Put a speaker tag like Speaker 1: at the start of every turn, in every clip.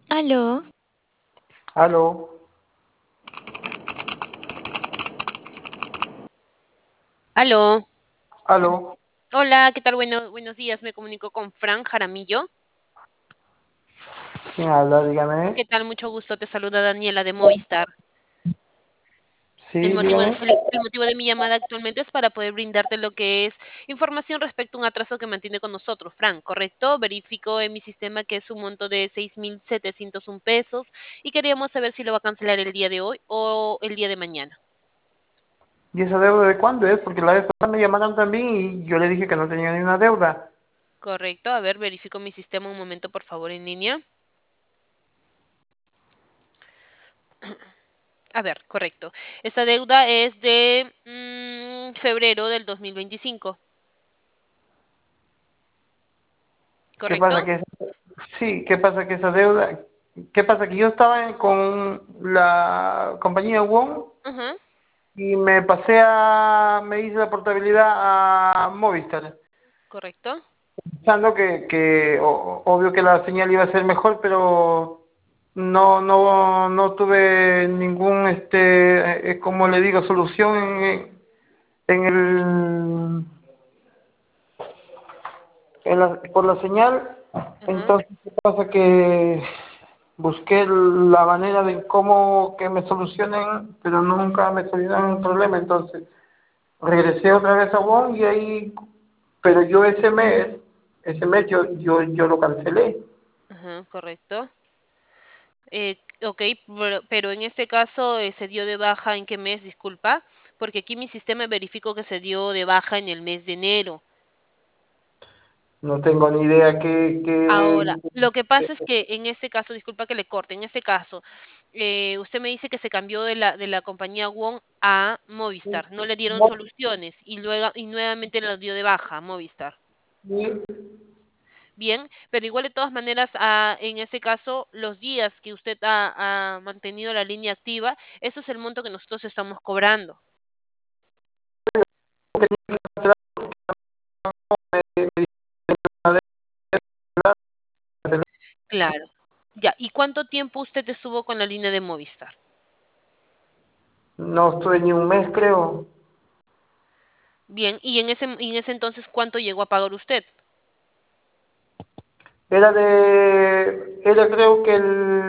Speaker 1: Aló,
Speaker 2: Aló,
Speaker 3: Aló.
Speaker 2: aló,
Speaker 3: Hola, ¿qué tal? Buenos días. Me comunico con Fran Jaramillo.
Speaker 2: ¿quién habla? Dígame.
Speaker 3: ¿Qué tal? Mucho gusto. Te saluda Daniela de Movistar. El
Speaker 2: Sí,
Speaker 3: motivo,
Speaker 2: dígame.
Speaker 3: el motivo de mi llamada actualmente es para poder brindarte lo que es información respecto a un atraso que mantiene con nosotros. Fran, ¿correcto? Verifico en mi sistema que es un monto de 6.701 pesos y queríamos saber si lo va a cancelar el día de hoy o el día de mañana.
Speaker 2: ¿Y esa deuda de cuándo es? Porque la vez pasada me llamaron también y yo le dije que no tenía ni una deuda.
Speaker 3: Correcto. A ver, verifico mi sistema un momento, por favor, en línea. A ver, correcto. Esta deuda es de febrero del 2025,
Speaker 2: ¿Qué pasa
Speaker 3: ¿correcto?
Speaker 2: que sí, qué pasa que esa deuda, qué pasa que yo estaba con la compañía WOM
Speaker 3: Ajá,
Speaker 2: y me hice la portabilidad a Movistar,
Speaker 3: correcto.
Speaker 2: pensando que obvio que la señal iba a ser mejor, pero no tuve ningún, como le digo, solución en el, por la señal.
Speaker 3: Ajá,
Speaker 2: Entonces, ¿qué pasa? Que busqué la manera de cómo que me solucionen, pero nunca me solucionaron el problema. Entonces, regresé otra vez a WOM y ahí, pero yo ese mes yo lo cancelé.
Speaker 3: ajá, correcto. Ok, pero en este caso se dio de baja en qué mes, disculpa, porque aquí mi sistema verificó que se dio de baja en el mes de enero.
Speaker 2: No tengo ni idea
Speaker 3: Ahora, lo que pasa es que en este caso, disculpa que le corte, en este caso, usted me dice que se cambió de la compañía Won a Movistar, no le dieron soluciones y luego y nuevamente la dio de baja a Movistar. Bien, pero igual de todas maneras, en ese caso, los días que usted ha mantenido la línea activa, eso es el monto que nosotros estamos cobrando. Claro. Ya, ¿y cuánto tiempo usted estuvo con la línea de Movistar?
Speaker 2: no estuve ni un mes, creo.
Speaker 3: Bien, y en ese entonces, ¿cuánto llegó a pagar usted?
Speaker 2: Era creo que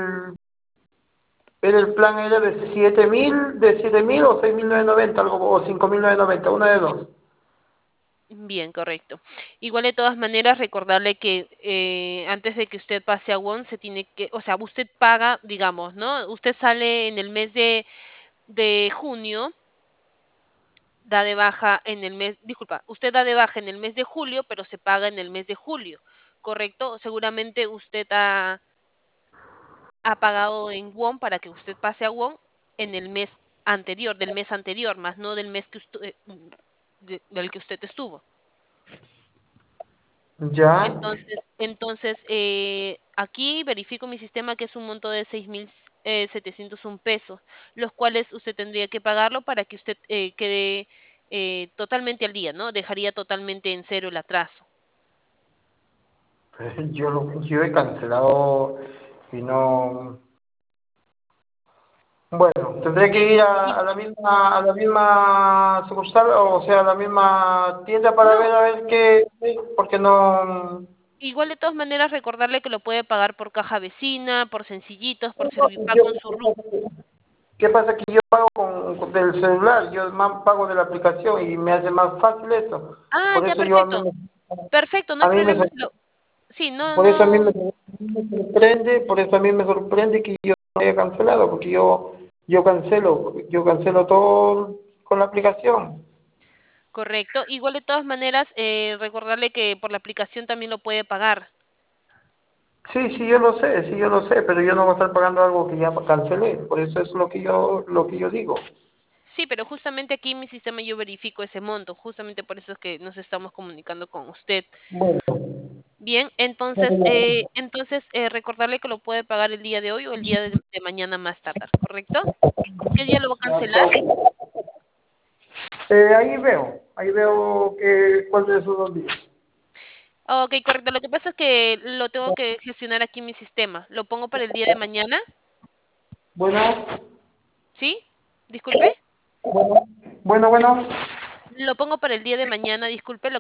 Speaker 2: el plan era de 7.000 o 6.990 algo, o 5.990 una de dos.
Speaker 3: Bien, correcto. Igual de todas maneras, recordarle que antes de que usted pase a WON, se tiene que, o sea, usted paga, digamos, ¿no? Usted sale en el mes de junio, da de baja en el mes, disculpa, usted da de baja en el mes de julio, pero se paga en el mes de julio, ¿correcto? Seguramente usted ha pagado en WON para que usted pase a WON en el mes anterior, del mes anterior, más no del mes que del que usted estuvo.
Speaker 2: Ya.
Speaker 3: Entonces aquí verifico mi sistema que es un monto de 6.701 pesos, los cuales usted tendría que pagarlo para que usted quede totalmente al día, ¿no? Dejaría totalmente en cero el atraso.
Speaker 2: Yo he cancelado y no. Bueno, tendré que ir
Speaker 3: Y
Speaker 2: a la misma sucursal, o sea, a la misma tienda para
Speaker 3: no,
Speaker 2: ver a ver qué, porque no.
Speaker 3: igual de todas maneras recordarle que lo puede pagar por caja vecina, por sencillitos, por
Speaker 2: Yo,
Speaker 3: Servipago en su RUT.
Speaker 2: ¿qué pasa? Que yo pago del celular, yo pago de la aplicación y me hace más fácil eso.
Speaker 3: Ah,
Speaker 2: Por
Speaker 3: ya,
Speaker 2: eso yo
Speaker 3: perfecto. Perfecto, no hay
Speaker 2: a mí me,
Speaker 3: problema. Sí, no,
Speaker 2: por eso a mí
Speaker 3: no.
Speaker 2: me sorprende, por eso a mí me sorprende que yo no haya cancelado, porque yo cancelo todo con la aplicación.
Speaker 3: Correcto. Igual de todas maneras, recordarle que por la aplicación también lo puede pagar.
Speaker 2: Sí, sí, yo lo sé, pero yo no voy a estar pagando algo que ya cancelé, por eso es lo que yo digo.
Speaker 3: Sí, pero justamente aquí en mi sistema yo verifico ese monto. Justamente por eso es que nos estamos comunicando con usted.
Speaker 2: Bueno,
Speaker 3: Bien, entonces recordarle que lo puede pagar el día de hoy o el día de mañana más tardar, ¿correcto? ¿Qué día lo va a cancelar?
Speaker 2: ahí veo cuál de esos 2 días.
Speaker 3: Ok, correcto. Lo que pasa es que lo tengo que gestionar aquí en mi sistema. Lo pongo para el día de mañana,
Speaker 2: Bueno,
Speaker 3: ¿sí? Disculpe.
Speaker 2: bueno, bueno, bueno.
Speaker 3: Lo pongo para el día de mañana, disculpe.